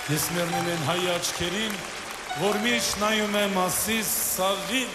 Ես մեռնել են հայ աչքերին, որ միշտ նայում եմ ասիս սաղին։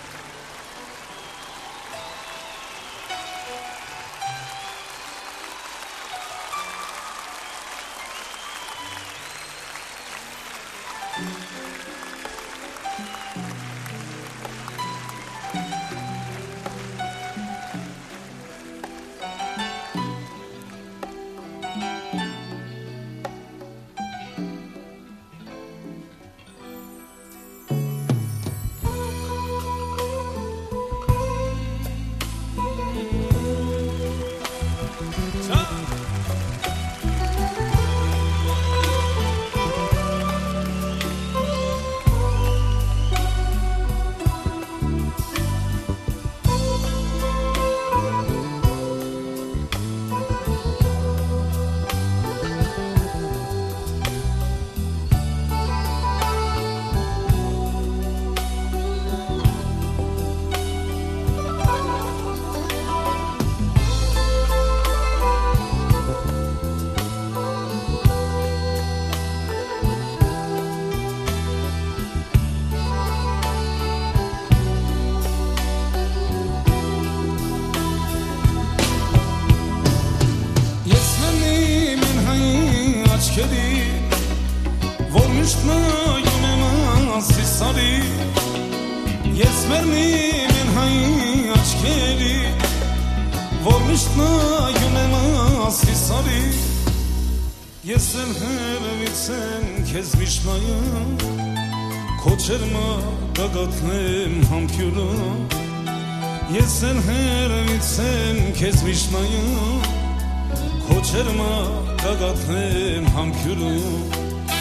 Որ միշտ նայում եմ ասիս սարի Ես մեռնիմ են հայի աչքերի Որ միշտ նայում եմ ասիս սարի Ես էլ հեռվից եմ քեզ միշտ նայում Քո ջերմա գագաթնեմ համբյուրում Ես էլ հեռվից եմ քեզ միշտ նայում Քո ջերմա գագաթնեմ համբյուրում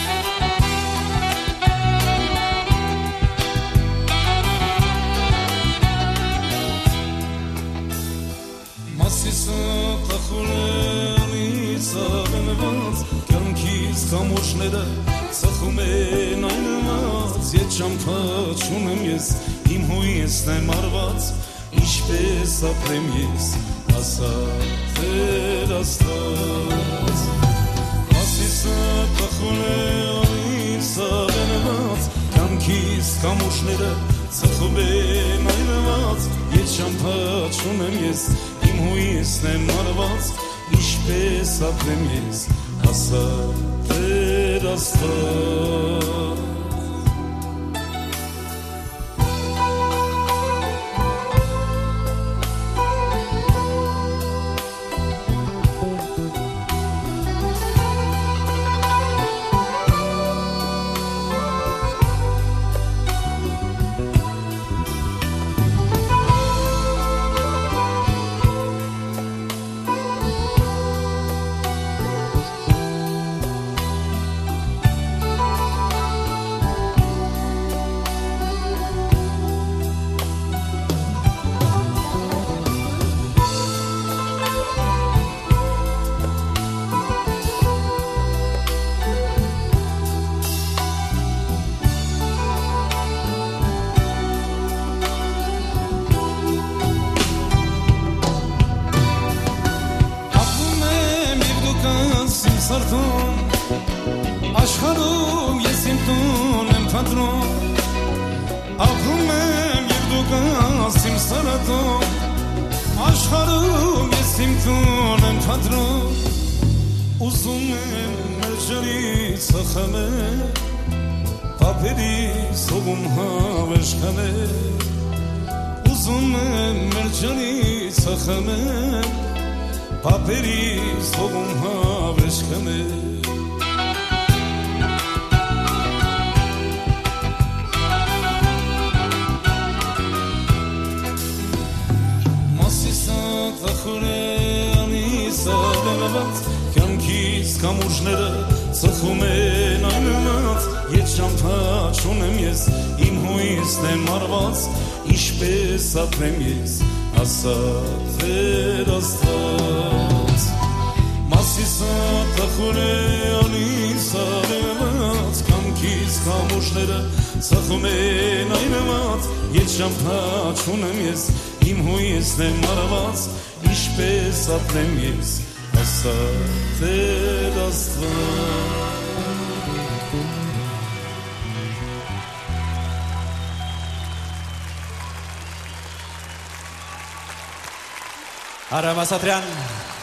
Մասիսը տախուրելից ավենված Կյանքից կամուրջները ծխում են այնված Ետ ճամփա չունեմ ես, իմ հույսն եմ արված Ինչպես ապրեմ ես, ասա Տեր Աստված Մասիսը տախուրելից ավենված Կյանքից կամուրջները ծխում են այնված Ետ ճամփա չունեմ ես Իմ հույսն եմ արված, ինչպես ապրեմ ես, ասա Տեր Աստված Աշխարհում ես իմ տուն եմ փնտրում Ապրում եմ և դու կաս իմ սարատում Աշխարհում ես իմ տուն եմ փնտրում Ուզում եմ մեր ջրից ծխել Պապերի սողում հավերժ քնել Ուզում եմ մեր ջրից ծխել Պապերի սողում հավերժ քնել Կյանքից կամուրջները ծխում են այնված Ետ ճամփա չունեմ ես, իմ հույսն եմ արված Ինչպես ապրեմ ես, ասա Տեր Աստված Մասիսը տխուր է անիս արևած Կյանքից կամուրջները ծխում են այնված Ետ ճամփա չունեմ ես, իմ հույսն եմ արված Ինչպես ապրեմ ես, ասա Տեր Աստված Արամ Ասատրյան